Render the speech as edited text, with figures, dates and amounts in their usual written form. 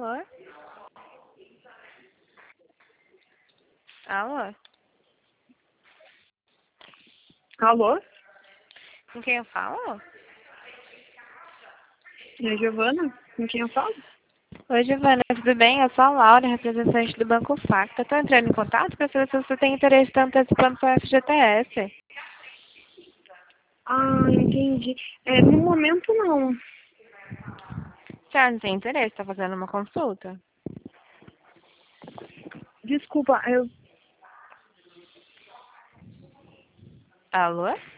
Alô? Alô? Alô? Com quem eu falo? É Giovana? Com quem eu falo? Oi, Giovana, tudo bem? Eu sou a Laura, representante do Banco Facta. Estou entrando em contato para saber se você tem interesse em antecipando para o FGTS. Ah, entendi. No momento não. A senhora não tem interesse? Está fazendo uma consulta? Desculpa, Alô?